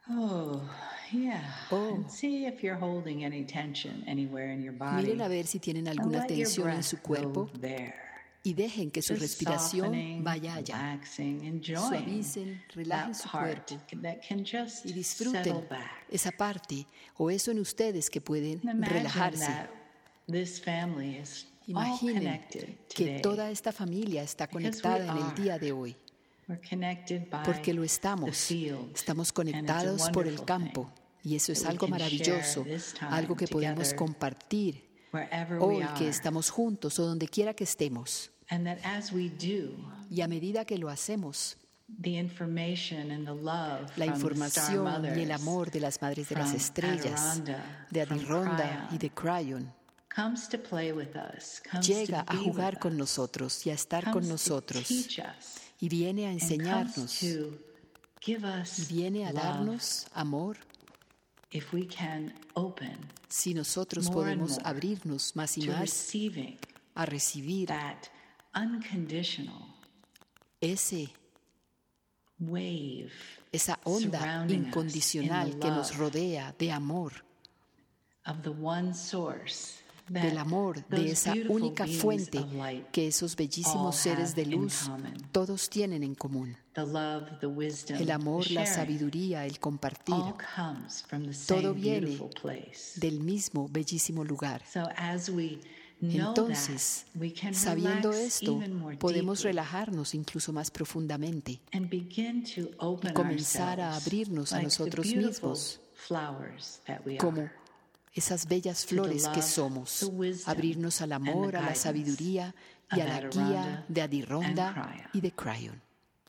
Oh, yeah. And Oh, see if you're holding any tension anywhere in your miren a body. ver si tienen And alguna let your tensión en breath su go cuerpo there. y dejen que su Just respiración softening, vaya allá. relaxing, enjoying Suavicen, relajen that su part cuerpo that can y just settle disfruten back. esa parte o eso en ustedes que pueden And imagine relajarse. that this family is all Imaginen connected que toda today esta familia está because we conectada en el are. día de hoy, We're connected by porque lo the estamos. field, Estamos and it's a conectados por el wonderful campo thing y eso that es we algo can share maravilloso, this algo time que podemos together compartir wherever we hoy que are. estamos juntos o donde quiera que estemos. And that as we do, Y a medida que lo hacemos, the information and the love la from the star información y el mothers, amor de las madres de las from estrellas, Adironda, de from Adironda y Cryon, de Cryon, comes to play with us, comes to llega a be with jugar con us, nosotros y a estar con comes to nosotros teach us, y viene a and comes enseñarnos to give y us viene a love darnos amor if we can open si nosotros more and podemos more abrirnos más y to más receiving a recibir that unconditional esa onda surrounding us in incondicional the que nos love rodea de amor, of the one source del that amor, de those esa beautiful única beings fuente of light que esos all bellísimos seres have de in luz common. todos tienen en común. The love, the wisdom, El the amor, la sharing, sabiduría, el compartir, all comes from the todo same viene beautiful place. del mismo bellísimo lugar. So as we know Entonces, that, we can sabiendo relax esto, even more podemos deeply relajarnos incluso más profundamente and begin to y open comenzar a ourselves abrirnos a like the nosotros beautiful mismos flowers that we como are. esas bellas flores que somos, abrirnos al amor, a la sabiduría y a la guía de Adironda y de Cryon.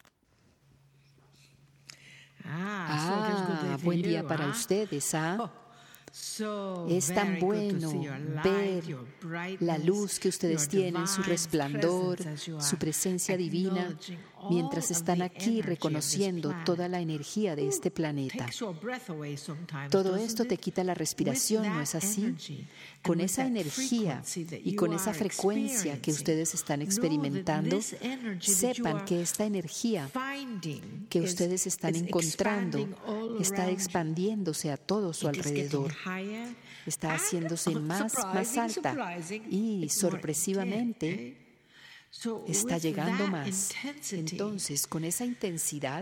Buen día para ustedes, ¿ah? Es tan bueno ver la luz que ustedes tienen, su resplandor, su presencia divina, mientras están aquí reconociendo toda la energía de este planeta. Todo esto te quita la respiración, ¿no es así? Con esa energía y con esa frecuencia que ustedes están experimentando, sepan que esta energía que ustedes están encontrando está expandiéndose a todo su alrededor. Está haciéndose más alta y sorpresivamente está llegando más. Entonces, con esa intensidad,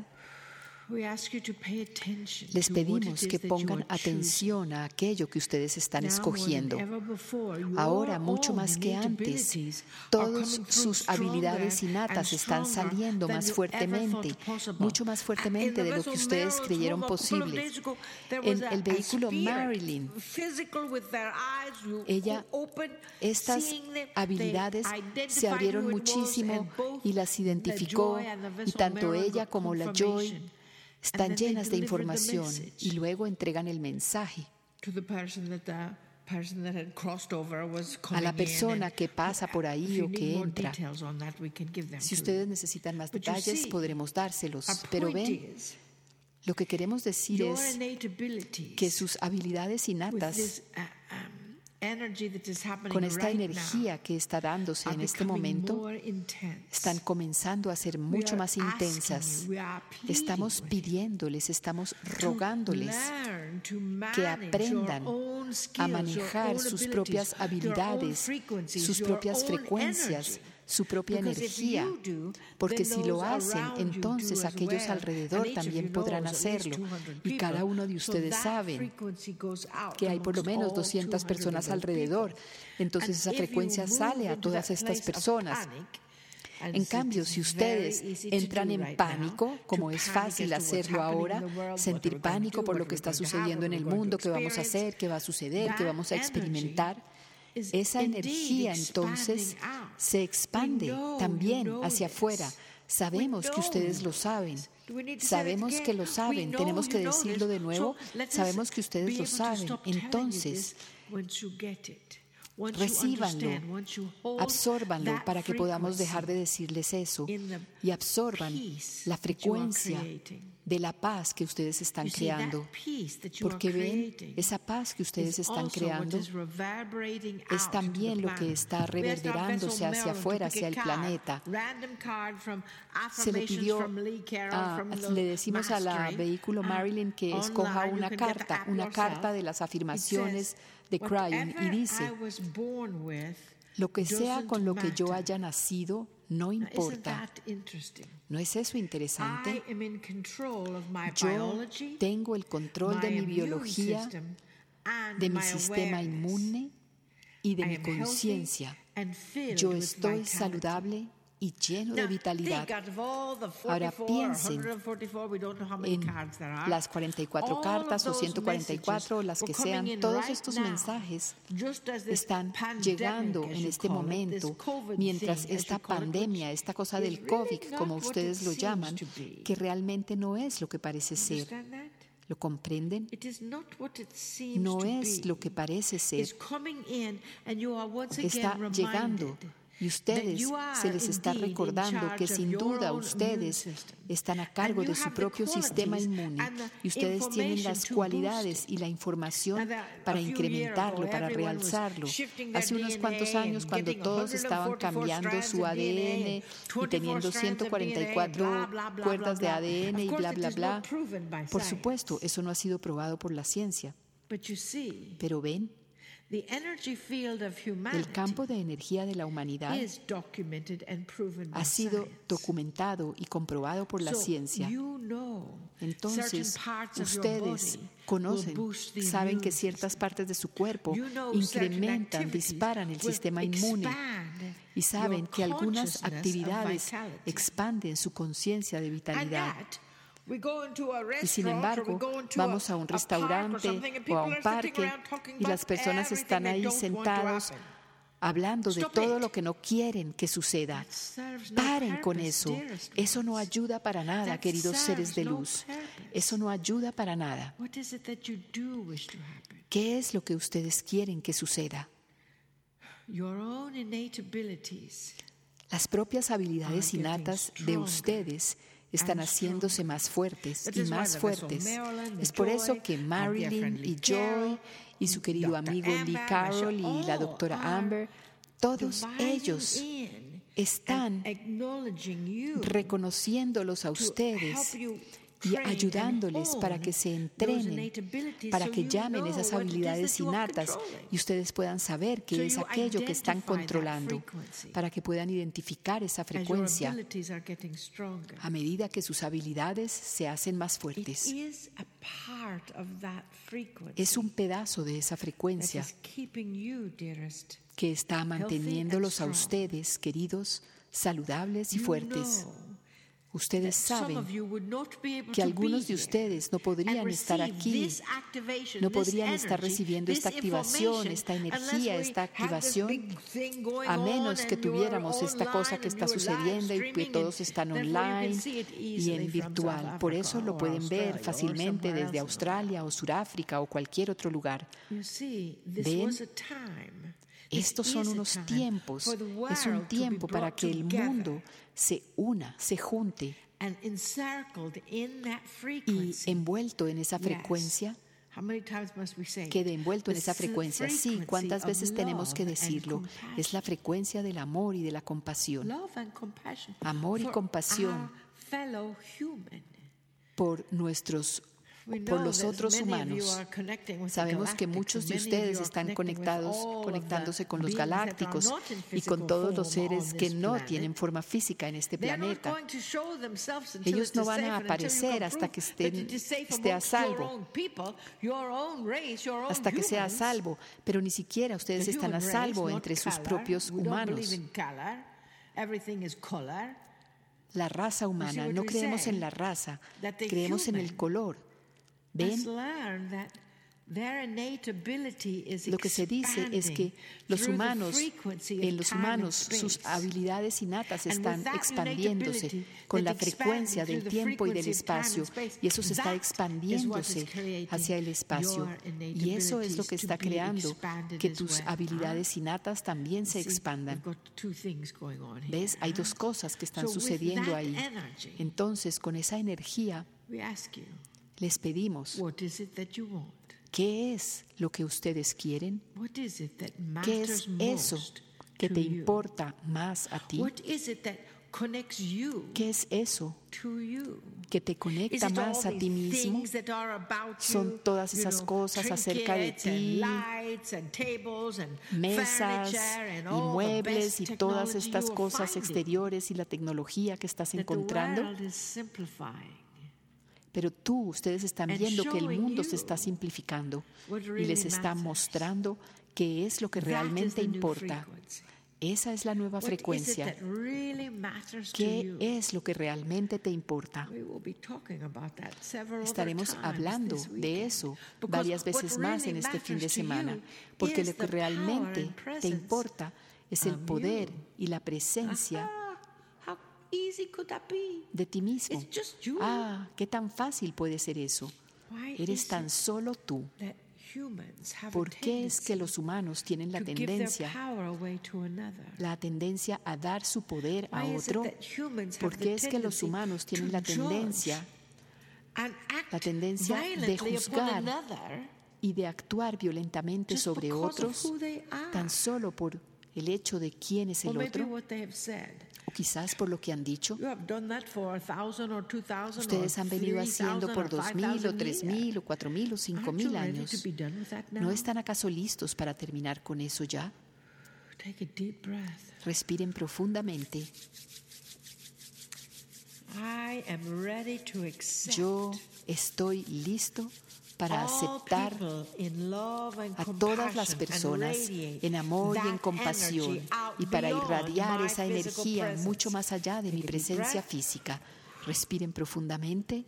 les pedimos que pongan atención a aquello que ustedes están escogiendo. Ahora, mucho más que antes, todas sus habilidades innatas están saliendo más fuertemente, mucho más fuertemente de lo que ustedes creyeron posible. En el vehículo Marilyn, estas habilidades se abrieron muchísimo y las identificó, y tanto ella como la Joy están llenas de información y luego entregan el mensaje a la persona que pasa por ahí o que entra. Si ustedes necesitan más detalles, podremos dárselos. Pero ven, lo que queremos decir es que sus habilidades innatas, con esta energía que está dándose en este momento, están comenzando a ser mucho más intensas. Estamos pidiéndoles, estamos rogándoles que aprendan a manejar sus propias habilidades, sus propias frecuencias, su propia energía, porque si lo hacen, entonces aquellos alrededor también podrán hacerlo. Y cada uno de ustedes sabe que hay por lo menos 200 personas alrededor. Entonces esa frecuencia sale a todas estas personas. En cambio, si ustedes entran en pánico, como es fácil hacerlo ahora, sentir pánico por lo que está sucediendo en el mundo, qué vamos a hacer, qué va a suceder, qué vamos a experimentar, esa energía entonces se expande también hacia afuera. Sabemos que ustedes lo saben. Sabemos que lo saben. Tenemos que decirlo de nuevo. Sabemos que ustedes lo saben. Entonces, recíbanlo, absórbanlo para que podamos dejar de decirles eso y absorban la frecuencia de la paz que ustedes están creando. Porque ven, esa paz que ustedes están creando es también lo que está reverberándose hacia afuera, hacia el planeta. Se le pidió, le decimos a la vehículo Marilyn que escoja una carta de las afirmaciones de Crying, y dice: lo que sea con lo que yo haya nacido, no importa. ¿No es eso interesante? Yo tengo el control de mi biología, de mi sistema inmune y de mi conciencia. Yo estoy saludable y lleno de vitalidad. Ahora piensen en las 44 cartas o 144, las que sean. Todos estos mensajes están llegando en este momento, mientras esta pandemia, esta cosa del COVID, como ustedes lo llaman, que realmente no es lo que parece ser. ¿Lo comprenden? No es lo que parece ser. Está llegando. Y ustedes, se les está recordando que sin duda ustedes están a cargo de su propio sistema inmune y ustedes tienen las cualidades y la información para incrementarlo, para realzarlo. Hace unos cuantos años, cuando todos estaban cambiando su ADN y teniendo 144 cuerdas de ADN y bla, bla, bla, por supuesto, eso no ha sido probado por la ciencia. Pero ven, el campo de energía de la humanidad ha sido documentado y comprobado por la ciencia. Entonces, ustedes conocen, saben que ciertas partes de su cuerpo incrementan, disparan el sistema inmune, y saben que algunas actividades expanden su conciencia de vitalidad. Y sin embargo, vamos a un restaurante o a un parque y las personas están ahí sentados hablando de todo lo que no quieren que suceda. Paren con eso. Eso no ayuda para nada, queridos seres de luz. Eso no ayuda para nada. ¿Qué es lo que ustedes quieren que suceda? Las propias habilidades innatas de ustedes están haciéndose más fuertes y más fuertes. Es por eso que Marilyn y Joy y su querido amigo Lee Carroll y la doctora Amber, todos ellos están reconociéndolos a ustedes y ayudándoles para que se entrenen, para que llamen esas habilidades innatas y ustedes puedan saber qué es aquello que están controlando, para que puedan identificar esa frecuencia a medida que sus habilidades se hacen más fuertes. Es un pedazo de esa frecuencia que está manteniéndolos a ustedes, queridos, saludables y fuertes. Ustedes saben que algunos de ustedes no podrían estar aquí, no podrían estar recibiendo esta activación, esta energía, esta activación, a menos que tuviéramos esta cosa que está sucediendo y que todos están online y en virtual. Por eso lo pueden ver fácilmente desde Australia o Sudáfrica o cualquier otro lugar. ¿Ven? Estos son unos tiempos, es un tiempo para que el mundo se una, se junte y envuelto en esa frecuencia, quede envuelto en esa frecuencia. Sí, ¿cuántas veces tenemos que decirlo? Es la frecuencia del amor y de la compasión. Amor y compasión por los otros humanos. Sabemos que muchos de ustedes están conectándose con los galácticos y con todos los seres que no tienen forma física en este planeta. Ellos no van a aparecer hasta que esté a salvo, hasta que sea a salvo, pero ni siquiera ustedes están a salvo entre sus propios humanos. La raza humana, no creemos en la raza, creemos en el color. ¿Ven? Lo que se dice es que en los humanos, sus habilidades innatas están expandiéndose con la frecuencia del tiempo y del espacio, y eso se está expandiéndose hacia el espacio. Y eso es lo que está creando que tus habilidades innatas también se expandan. ¿Ves? Hay dos cosas que están sucediendo ahí. Entonces, con esa energía, Les pedimos, what is it that you want? ¿qué es lo que ustedes quieren? What is it that ¿Qué es matters eso most que to te you? importa más a ti? What is it that connects you ¿Qué es eso to you? que te Is conecta it all más a ti these mismo? things that are about Son you? todas esas cosas acerca de trinkets ti, and lights and tables and mesas furniture and y all the muebles best y todas technology estas you are cosas finding. exteriores y la tecnología que estás That the encontrando. world is simplifying. Pero ustedes están And viendo que el showing mundo you se está simplificando what y really les está matters. mostrando qué es lo que That is realmente the new importa. frequency. Esa es la nueva What is it frecuencia. that really matters to ¿Qué you? es lo que realmente te importa? We will be talking about that several other Estaremos times hablando this de weekend. eso Because varias what veces más en really este fin de matters to semana, you porque is lo que the realmente power and te presence importa es el of poder you. y la presencia How easy could that be? de ti mismo. It's just you. ¿Qué tan fácil puede ser eso? Why Eres is tan it solo tú. that humans have ¿Por a qué es que tendency los humanos tienen la to give their tendencia, power away to another? a dar su poder a Why is it otro? that humans have ¿Por the qué es que los tendency humanos tienen to la judge tendencia and act de violently upon juzgar another y de actuar violentamente just sobre because of otros who they are? tan solo por el hecho de quién es Or el maybe otro? what they have said. O quizás por lo que han dicho. You have done that for 1,000 or 2,000 Ustedes or han venido haciendo 3,000 por or 2,000 o 5,000 3,000 years. o 4,000 o Aren't 5,000 you ready to años. be done with that now? ¿No están acaso listos para terminar con eso ya? Take a deep breath. Respiren profundamente. I am ready to accept Yo estoy listo para all aceptar people in love and a todas las compassion personas and radiate en amor y en that compasión energy out y para beyond irradiar my esa physical energía presence. mucho más allá de mi Take a deep presencia breath. física. Respiren profundamente.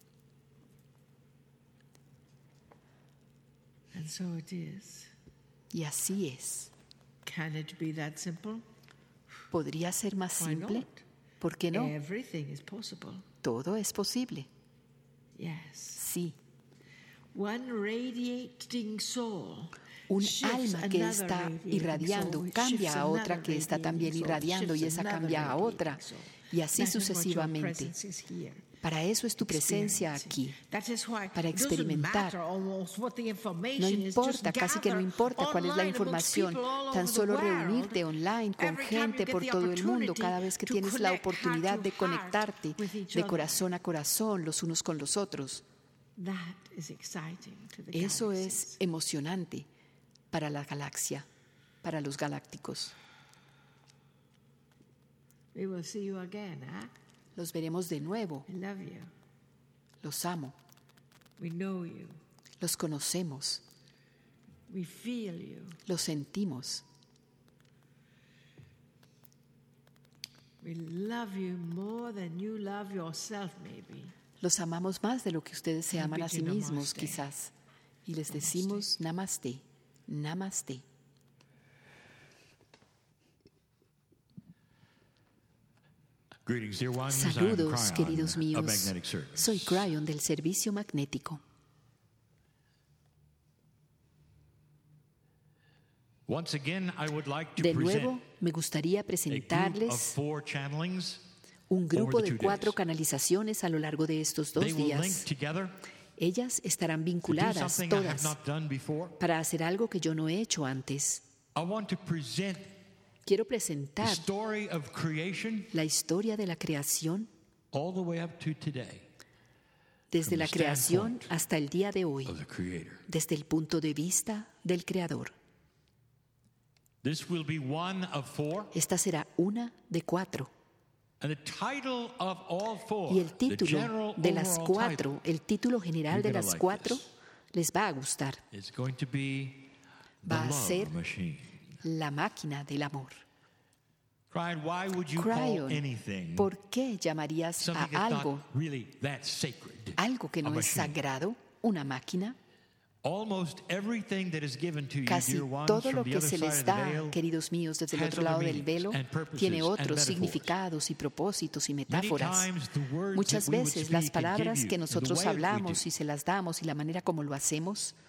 And so it is. Y así es. Can it be that simple? ¿Podría ser más Why simple? not? ¿Por qué no? Everything is possible. Todo es posible. Yes. Sí. One radiating soul Un shifts alma que another está radiating irradiando soul, cambia shifts a otra another que está también radiating soul, irradiando y shifts esa another cambia a radiating otra. soul. Y así That is what your sucesivamente. presence is here. Para eso es tu presencia aquí. That is why Para it doesn't experimentar. matter almost what the No information is, just importa, casi que no gather importa cuál es la online amongst información, people all tan over the solo world. reunirte online con Every time you gente get por the todo el mundo, opportunity cada vez que to tienes la connect oportunidad heart de to conectarte heart with each de other. corazón a corazón, los unos con los otros. That is exciting to the Eso galaxies. es emocionante para la galaxia, para los galácticos. We will see you again, huh? Los veremos de nuevo. I love you. Los amo. We know you. Los conocemos. We feel you. Los sentimos. We love you more than you love yourself, maybe. Los amamos más de lo que ustedes se aman a sí Repite mismos, namaste. quizás. Y les decimos namaste, namaste. Greetings, dear ones. Saludos, I'm queridos Cryon of míos. Magnetic Service. Soy Cryon del Servicio Magnético. Once again, I would like to De present nuevo, me gustaría a group of presentarles 4 channelings un grupo over the de 2 4 days. canalizaciones a lo largo de estos They 2 will link días. together Ellas estarán to do vinculadas something I have todas not done before. para hacer algo que yo no he hecho antes. I want to present Quiero the presentar story of creation la historia de la creación all the way up to today desde From la the creación standpoint hasta el día de hoy, of the Creator. desde el punto de vista del Creador. This will be one of 4, Esta será una de 4. and the title of all 4, Y el the título general de las overall 4, el título general You're de gonna las like 4, this. les va a gustar. title is going to be The Va a Love ser Machine. La máquina del amor. Cryon, why would you call Cryon, anything ¿por qué llamarías something a that's algo, not really that sacred? algo que A no es machine. sagrado, una máquina? Almost everything that is given to you, Casi dear ones, todo lo from the que other se side les of the da, veil, queridos míos, desde el has otro other lado del meanings velo, and purposes tiene and otros metaphors. significados y propósitos y Many metáforas. times the words Muchas that we would veces speak las and give palabras you, que the nosotros way that we hablamos do, y se las damos y la manera como lo hacemos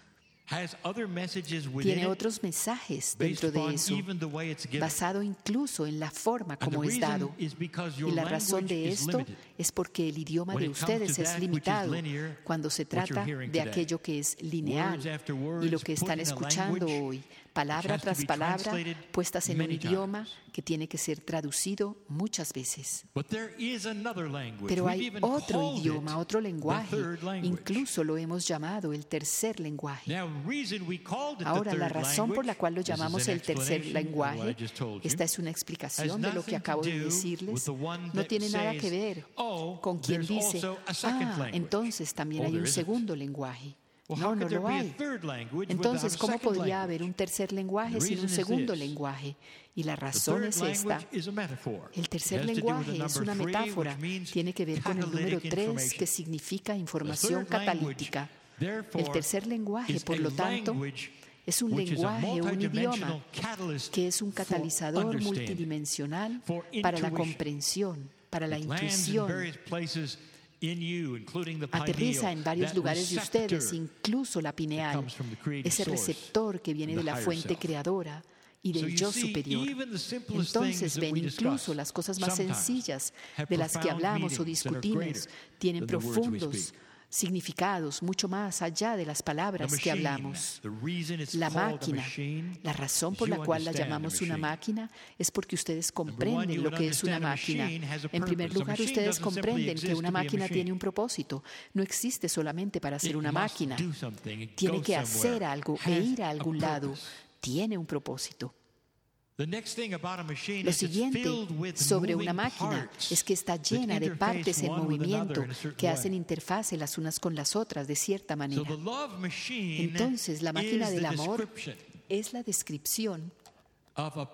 has other messages within tiene it, otros mensajes based dentro de upon eso, even the way it's given. basado incluso en la forma And the como es reason dado. is because your Y la razón language de is esto limited. es porque el idioma When de it comes to ustedes es that which is limitado linear, cuando se what you're trata hearing de today. aquello que es lineal Words after y words lo que están put in a escuchando language hoy, palabra which has to tras be palabra, translated puestas en un many idioma times. que tiene que ser traducido muchas veces. But there is another language. Pero We've hay even otro called idioma, it otro the lenguaje, third language. incluso lo hemos llamado el tercer lenguaje. Now, the reason we called it Ahora, the la third razón por la language, cual lo this is llamamos an el tercer explanation of what I lenguaje, just told you, esta es una has explicación de lo que nothing acabo to de do decirles, with the one no that tiene nada que says, ver "Oh, con quien there's dice, also a second language." entonces también Oh, hay there un isn't. segundo lenguaje. Well, No, how no could there lo be a hay. third language Entonces, without a ¿cómo second podría haber language? un tercer lenguaje The sin un reason is segundo this. lenguaje? Y la The razón third es esta. language is a metaphor. El It tercer has to do with the lenguaje es number una 3, metáfora. which means Tiene que ver con el número catalytic 3, information. que significa The información third language, catalítica. therefore, El tercer lenguaje, is por a lo tanto, language es un which is a lenguaje, un multidimensional idioma, catalyst que es un for catalizador understanding, multidimensional for para la intuition. comprensión, para la It lands in intuición. various places in you, including the Aterriza pineal, en varios that lugares de ustedes, receptor. incluso la pineal, comes from the creative ese source, receptor que viene from de the la higher fuente self. creadora y So del you yo see, superior. even the simplest Entonces things that ven, we incluso discuss las cosas más sometimes sencillas have de las que profound hablamos o meanings that are discutimos greater tienen than the words we profundos speak. significados mucho más allá de las The palabras que machine, hablamos. the reason it's La called a máquina, machine, la razón is por la you cual la understand the llamamos una machine. máquina es porque ustedes Number one, comprenden you lo would que es una understand a máquina. machine has a En primer purpose. A lugar, machine ustedes doesn't simply comprenden que exist una to be a máquina machine. tiene un propósito. No existe solamente para ser It una must máquina. do something. It Tiene goes que hacer somewhere. algo Has e ir a a algún lado. purpose. Tiene un propósito. The next thing about a machine Lo is it's siguiente filled with sobre moving una máquina parts es que está that llena de interface partes en one with movimiento another in a certain que hacen way. interfase las unas con las otras de cierta So manera. the love machine Entonces, la máquina is del the amor description es la descripción. of a.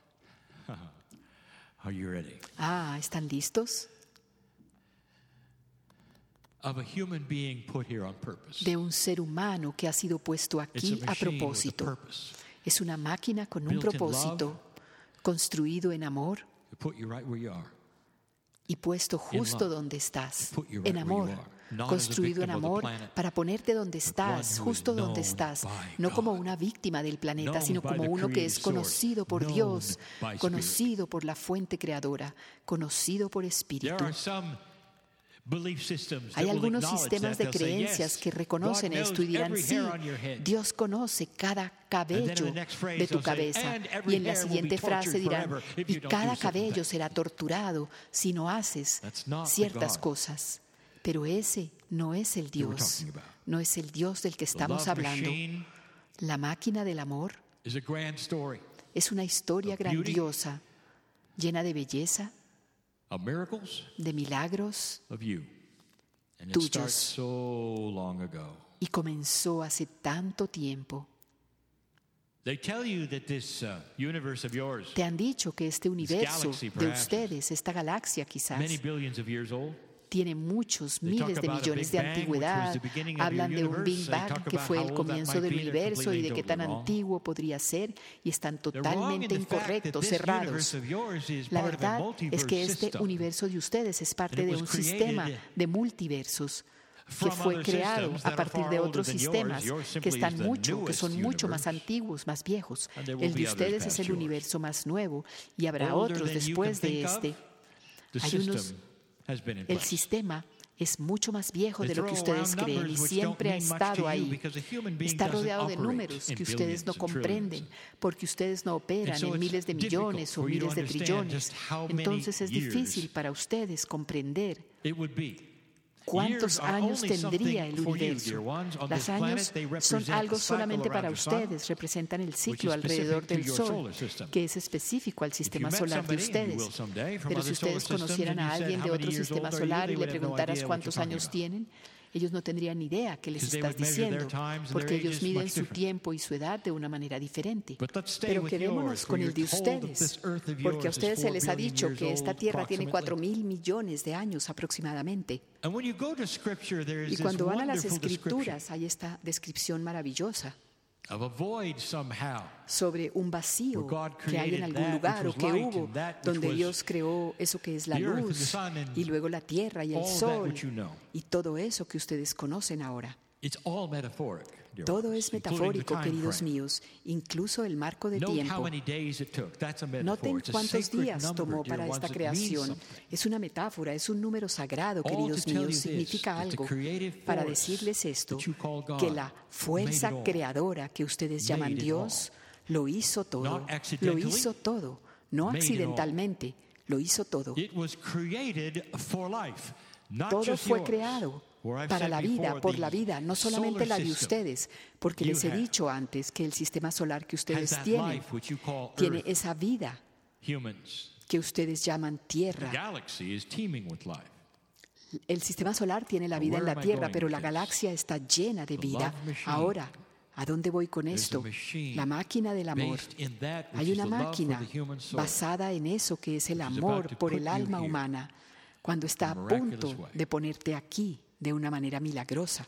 Are you ready? ¿Están listos? Of a human being put here on purpose. De un ser humano que ha sido puesto It's aquí a a machine with a propósito. purpose. Es una máquina con un Built in propósito, construido en amor To put you right where you are. y puesto justo love. donde estás, Put you right en where amor, you are. Not as a construido en victim of the amor planet, para ponerte donde one estás, who justo is donde known estás, by no como God, una víctima del planeta, known sino by como the uno que es creative source, conocido por known Dios, by Spirit. conocido por la fuente creadora, conocido por There Espíritu. are some belief systems Hay that will algunos acknowledge sistemas that. de They'll say, creencias yes, que reconocen God esto y knows dirán, every sí, hair on your head. Dios conoce cada And then cabello in the next phrase de tu they'll say, cabeza. "And every Y en la hair will siguiente be frase tortured dirán, forever if y you don't cada do certain cabello things." será torturado si no haces That's not the ciertas God cosas. Pero ese no es el that we're Dios, talking about. no es el Dios del que The estamos love hablando. machine La máquina del amor is a grand story es una historia Of beauty. grandiosa, llena de belleza, of miracles de milagros, of you. And it Tuyos. starts so long ago. y comenzó hace tanto tiempo. They tell you that this universe of yours, Te han dicho que este universo galaxy, de perhaps, ustedes, esta galaxia quizás, many billions of years old, tiene muchos They talk miles de about a millones Big de Bang, antigüedad. which was the beginning of Hablan your de un universe. Big They Bang talk que about fue how el old that comienzo might del be. They're universo y de completely qué tan wrong. antiguo podría ser, y están They're wrong in totalmente the fact that incorrectos, this cerrados. universe of yours is La part of a verdad es multiverse que este system. universo de ustedes es parte And it de was un created sistema de multiversos que from fue other creado systems a that are partir far de older otros than sistemas yours. Yours que simply is están the mucho, que son newest mucho más universe. antiguos, más viejos. And there will El de be others ustedes es past el yours. universo más nuevo y habrá Older otros than you después can de think of, este. The Hay unos- system has been in El place. sistema es mucho más viejo They de lo que throw ustedes around creen y numbers which siempre ha don't mean much estado to you ahí. because a human being Está doesn't rodeado de operate números in que ustedes no billions and comprenden trillions. porque ustedes no operan And so en it's miles de millones difficult o for you to miles de understand trillones. just how many Entonces es years difícil para ustedes comprender It would be. cuántos Years are años only tendría el something for you, universo. dear ones. On Los this años planet, they son represent algo the cycle solamente para around your sun, ustedes, representan el which ciclo is alrededor specific to del your Sol, solar system. que es específico al If you sistema met solar de somebody, and you will ustedes. someday, from Pero other si solar ustedes systems, conocieran and a you said, alguien de "How otro many years sistema old are you?" solar y They le would have no preguntaras idea what cuántos you're talking años about. tienen, ellos no tendrían ni idea qué les Because they estás would measure their diciendo, times and porque their ellos ages miden much su different. tiempo y su edad de una manera diferente. But let's stay Pero with quedémonos yours, con where el de you're told that ustedes, this earth of porque a yours is ustedes se 4 les ha billion dicho years que esta old, Tierra tiene approximately. 4.000 millones de años aproximadamente. And when you go to Scripture, there is Y this cuando van a las wonderful description Escrituras hay esta descripción maravillosa of a void somehow. sobre un vacío Where God que hay en created algún that lugar which o que was light hubo, and that which donde was Dios creó eso que es la the earth and the luz, sun and y luego la tierra y el all that sol, which you know. y todo eso que ustedes conocen ahora. It's all metaphoric, dear Todo ones, es including the metafórico, time queridos frame. míos, incluso el marco de Note how tiempo. many days it took. That's a metaphor. Noten It's a cuántos sacred días number, tomó dear para ones. esta It means creación. something. Es una metáfora, es un número sagrado, All queridos to tell you míos. this, Significa that the algo. creative Para force decirles esto, that you call God que la made fuerza it all. creadora que ustedes llaman Made it Dios lo hizo todo. Not Lo accidentally, hizo todo. No made it all. accidentalmente. Lo hizo todo. It was created for life, not Todo just fue yours. creado Where I've para said la vida, before, por the la vida, no solamente solar la de system ustedes, porque you les he have dicho antes que el sistema solar que has ustedes that tienen life which you call tiene Earth, esa vida humans. que ustedes llaman The Tierra. galaxy is teeming with life. El sistema solar tiene la vida en Where la am I Tierra, going pero with la this? galaxia está llena de The vida. love machine. Ahora, ¿a dónde voy con There's a esto? machine La máquina del amor. based in that which Hay is una the love for máquina the human soul. basada en eso que es el which is amor about to por put el you alma here humana, cuando está a in a miraculous punto way. de ponerte aquí de una manera milagrosa.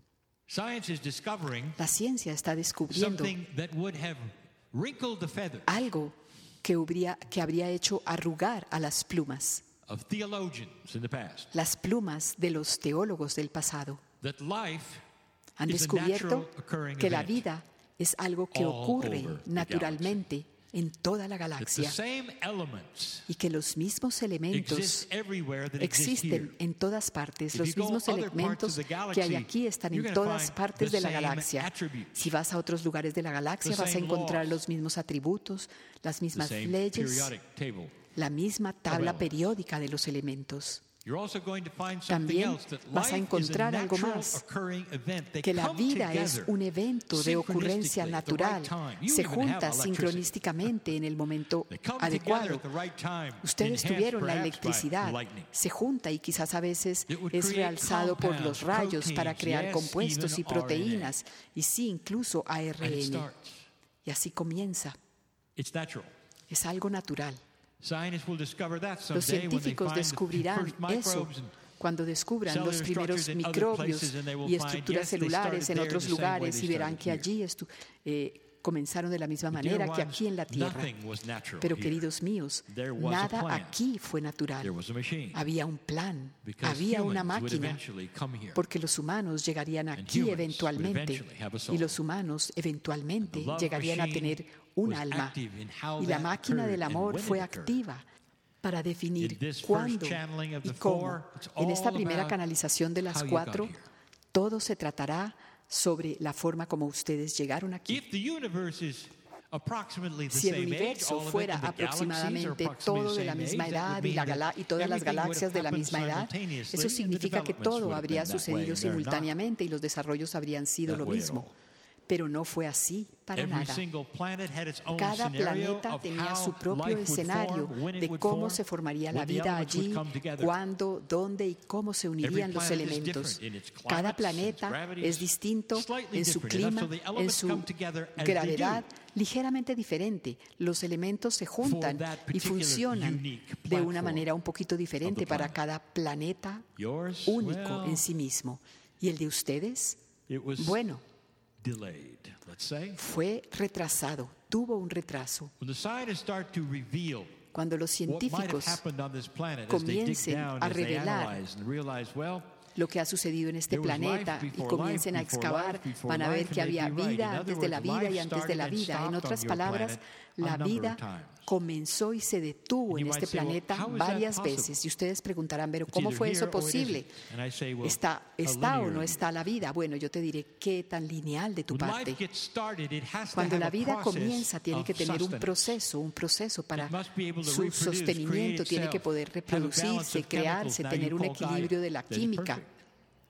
Science is discovering La ciencia está descubriendo something that would have wrinkled the feathers algo que habría hecho arrugar a las plumas, of theologians in the past. las plumas de los teólogos del pasado. That life Han is a descubierto natural occurring que la event. vida es algo que all ocurre over the naturalmente en toda la That the galaxia same elements y que los mismos elementos exist everywhere that exist existen here. en todas partes. If Los you go mismos other parts elementos of the que hay galaxy, aquí están you're en gonna todas find partes the de la same galaxia. attributes. Si vas a otros lugares de la galaxia, The vas a same encontrar laws. los mismos atributos, las The mismas same leyes, periodic table. la misma tabla elements. periódica de los elementos. You're also going to find something También else, that vas a life is a encontrar algo natural más, occurring event. They que la come vida es together un evento de ocurrencia synchronistically at the natural, right time. You se even have junta electricity. sincronísticamente en el momento They come adecuado. together at the right time, Ustedes enhanced tuvieron la perhaps by electricidad, lightning. se junta y quizás a veces It would es create realzado por los compounds, rayos para proteins, crear yes, compuestos y even proteínas, y sí, incluso And it ARN. starts. Y así comienza. It's natural. Es algo natural. Scientists will discover that Los someday when they científicos find the descubrirán first eso microbes and cuando descubran cellular los primeros structures in other microbios places, and they will y find, estructuras yes, they celulares started en there otros the same way lugares they y verán que started here. allí comenzaron de la misma But dear manera que ones, aquí en la tierra. nothing was natural Pero here. queridos míos, There was a nada plan. aquí fue There natural. was a machine. Había un plan, Because había una humans would máquina, eventually come here. porque los humanos llegarían And aquí humans would eventualmente eventually have a soul. y los humanos eventualmente And the love llegarían a machine tener un was alma. active in how Y la that máquina occurred del and amor when fue it occurred. activa para definir In this first cuándo channeling of y the cómo. four, it's En esta all primera about canalización de las how you cuatro, got here. todo se tratará sobre la forma como ustedes llegaron aquí. If the universe is approximately the Si el same age, universo all of it, fuera and the galaxies are aproximadamente approximately todo the de la same misma age, that edad would y, mean that y todas las everything would have galaxias de la happened misma edad, simultaneously, eso and the significa que developments todo would have habría been that way, sucedido and they're not simultáneamente y los desarrollos habrían sido that lo way at mismo. all. Pero no fue así para Every nada. single planet had its own Cada scenario planeta of tenía how su propio life would escenario form, when it de would cómo form, se formaría la when the vida elements would allí, come together. cuándo, dónde y cómo se unirían los planet is elementos. different in its climates, Cada its planeta gravity es is distinto slightly en su different, enough clima, so the en elements su come together as they gravedad, do ligeramente diferente. Los elementos se juntan that y particular funcionan unique de una platform manera un poquito diferente para planet. cada planeta Yours, único well, en sí mismo. ¿Y el de ustedes? it was Bueno, delayed, let's say. fue retrasado, tuvo un retraso. When the scientists start to reveal Cuando los what might have científicos happened on this planet as they dig comiencen down, a as they revelar analyze and realize, well, lo que ha sucedido en este there was planeta life y before comiencen a life, before excavar, life, before van a ver life, que and había they'd be right. vida In antes other de la words, vida y life antes de la started and vida. En stopped otras on your palabras, planet a la number of vida times. comenzó y se detuvo And en you este might say, well, planeta how is that varias possible? veces. Y ustedes preguntarán, pero It's ¿cómo either fue here eso or it posible? isn't. And I say, well, ¿Está o linear no view. está la vida? Bueno, yo te diré qué tan lineal de tu When parte. life gets started, it has to Cuando have la a vida process comienza, tiene que of tener sustenance. un proceso para It must be able to su reproduce, sostenimiento, create tiene que itself, poder have a balance reproducirse, of chemicals. crearse, Now tener you un call diet equilibrio de la that is química. perfect.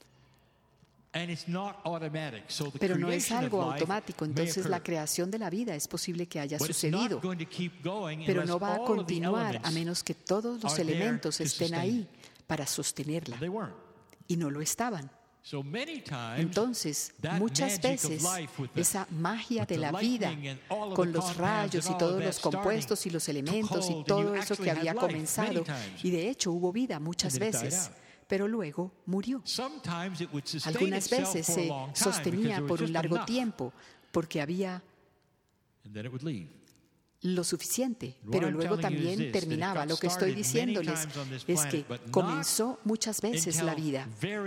And it's not automatic. So the Pero no es creation of algo life automático, may entonces la occur. creación de la vida es posible que haya But it's sucedido, not going to keep going pero unless no va a all of the continuar a elements menos que todos los are there elementos to estén sustain ahí it. para sostenerla, They weren't. y no lo estaban. So many times, Entonces, that muchas magic of veces, life with the- esa magia with de the la vida, lightning and all of con the los compounds rayos and y all todos of los that starting, compuestos y los took elementos y hold, and todo you eso actually que had había life comenzado, many times. y de hecho hubo vida muchas And then it died veces, out. pero luego murió. Sometimes it would sustain Algunas itself veces for a se long time sostenía because there por was un just largo enough, tiempo porque había and then it would leave. lo suficiente, What pero I'm luego telling you is también this, that it terminaba. got Lo que estoy started many diciéndoles times on this es que planet, but not comenzó muchas veces la Until vida, very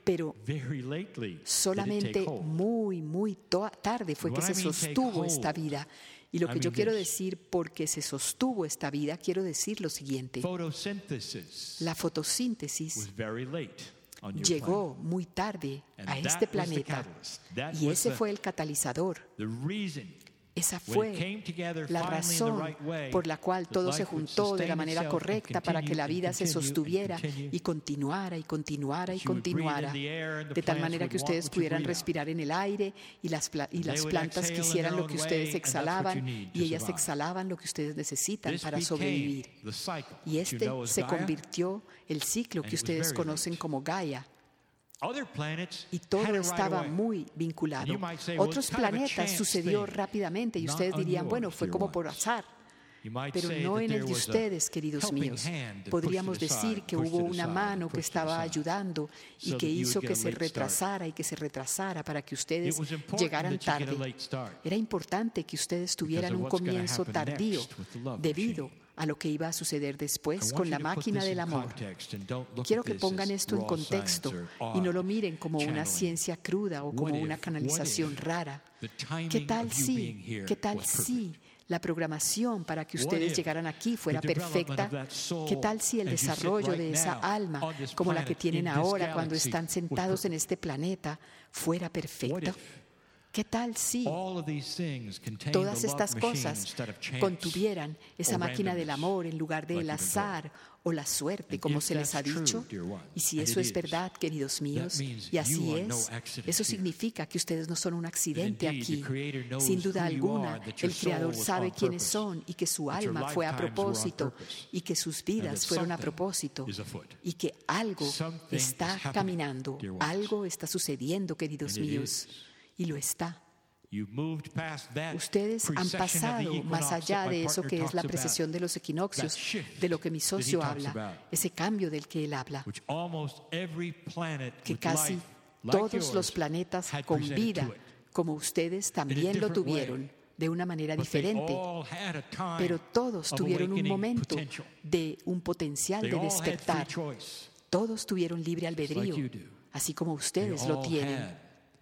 pero very lately did it solamente take hold. muy tarde fue que When I se mean take sostuvo hold, esta vida. Y lo I que yo mean quiero this. decir, porque se sostuvo esta vida, quiero decir lo siguiente. Photosynthesis La fotosíntesis was very late on your llegó muy tarde And a that este was the planeta catalyst. That y was ese the- fue el catalizador. planet. The reason Esa when it fue came together la finally in the razón right way, por la cual that todo se life would juntó de la sustain manera itself and correcta para que la continue vida and se continue and sostuviera continue. y continuara y continuara y That you would breathe in continuara, the air and the de tal plants manera would que want ustedes what you pudieran breathe out. respirar en el aire y las would plantas exhale in quisieran their lo que own ustedes way, and that's what you exhalaban need to y ellas survive. exhalaban lo que ustedes necesitan This para became sobrevivir. the cycle Y that you este know as se Gaia. convirtió el ciclo And que it was ustedes very conocen late. como Gaia. Other planets Y todo had it right estaba away. muy vinculado. And you might say, well, Otros it's kind of a planetas chance sucedió thing, rápidamente y not ustedes on dirían, yours, bueno, fue dear como por ones. azar. You might Pero say no that en there el de was a ustedes, queridos helping míos. hand that Podríamos pushed it aside, decir que pushed hubo it una aside, mano que pushed it estaba aside, ayudando y so que that you hizo would que get a se late start. retrasara y que se retrasara para que It ustedes was important llegaran that you get a tarde. late start. Era importante que ustedes tuvieran of un what's gonna comienzo happen tardío next with the love debido machine. a lo que iba a suceder I después want con you la to put máquina this del in amor. context and don't look Quiero at que this pongan as esto en raw contexto science y no or lo miren como una channeling. ciencia cruda o como What una if- canalización what if rara. the timing ¿Qué tal of you being si, here qué tal was si la programación para que What ustedes if llegaran aquí fuera the development perfecta? of that soul ¿Qué tal si el as you sit desarrollo de right esa now alma, on this como la que planet, tienen in this ahora cuando galaxy, están was sentados en perfect? este planeta, fuera What perfecta? if ¿Qué tal si all of these things contain todas the love estas machine cosas instead of chance contuvieran esa or máquina del randomness, amor en lugar like del you've been azar o la suerte, And como if se les ha that's true, dicho? dear ones, Y si and eso it es is, verdad, queridos míos, means y así you are no es, accident eso here. significa que ustedes no son un accidente indeed, the aquí. Creator knows Sin duda who you alguna, are, that your el Creador soul was sabe on quiénes purpose, son y que su that your alma fue a lifetimes were on propósito purpose, y que sus and vidas that fueron a something propósito is afoot. y que algo Something está is happening, caminando, dear ones. algo está sucediendo, queridos And it míos, is. y lo está. You've moved past that Ustedes han precession of the pasado equinox más that allá my de eso partner que es la talks precesión about, de los equinoccios, that shift de lo que mi that he socio talks habla, about, ese cambio del que él habla, which almost every planet que with casi life like todos yours los planetas had con presented vida, to it. como ustedes también lo different tuvieron, way. de una manera But they diferente, all had a time pero todos of tuvieron un awakening momento potential. de un potencial They de all had free despertar. choice. Todos tuvieron libre like albedrío, you do. así como They ustedes lo all tienen. had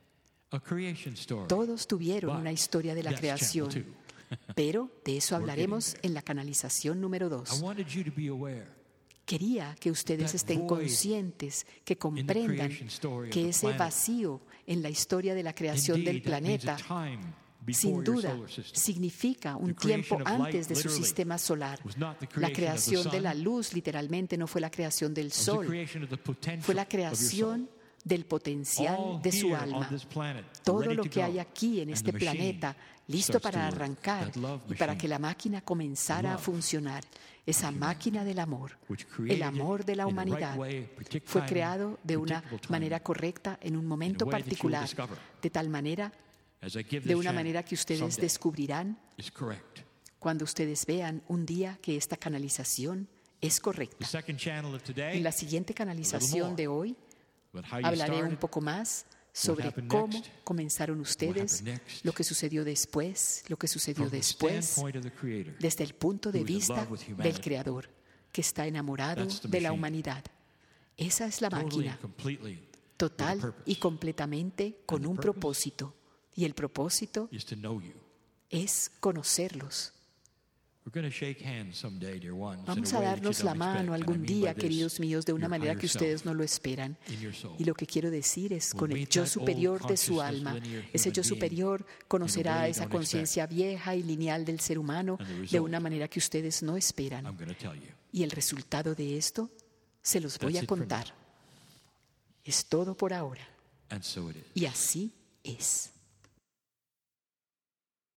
a creation story. Todos tuvieron But una historia de la that's channel creación, 2. pero de eso We're hablaremos getting there. en la canalización número I 2. wanted you to be aware Quería que ustedes That estén void conscientes, que comprendan creation story of que the ese planet. vacío en la historia de la creación del Indeed, that means planeta, a time before sin your duda, solar system. significa un The creation tiempo of light, antes de su literally, sistema solar. was not the La creation of the creación de sun. la luz, literalmente, no fue la creación del It was the sol, creation of the potential fue la of your soul. creación del potencial All de su here on alma. this planet, Todo ready lo to que go, hay aquí en and este the machine planeta, listo starts para to work. arrancar That love y para machine, que la máquina comenzara a love funcionar. Esa máquina del amor, which el created amor de la in the right humanidad, way, particular fue timing, creado de una predictable timing, manera correcta, en un momento way that you will particular, discover. de tal manera, as I give de this una channel manera que ustedes someday, descubrirán is correct. cuando ustedes vean un día que esta canalización es The correcta. second channel of today, En la siguiente canalización de hoy about how you hablaré started, un poco más sobre happened cómo next, comenzaron ustedes, happened next, lo que sucedió después, lo que sucedió from the después, standpoint of the Creator. desde el punto de who is in vista love with del humanity. Creador, que está enamorado That's the de la machine. humanidad. Esa es la Totally máquina, and completely with a total purpose. y completamente con the un purpose propósito. Y el propósito is to know you. es conocerlos. We're going to shake hands someday, dear ones, Vamos in a a way that darnos you la don't mano expect. And I algún mean día, by this, queridos míos, de una your manera higher que ustedes self no lo esperan. in your soul. Y lo que quiero decir es, Will con el meet yo that superior old de su consciousness, alma, linear ese human yo being superior in a conocerá way you esa don't conciencia vieja y lineal del ser humano And the de result, una manera que ustedes no esperan. I'm going to tell you. Y el resultado de esto se los voy That's a it for contar. Es todo por ahora. And so it is. Y así es.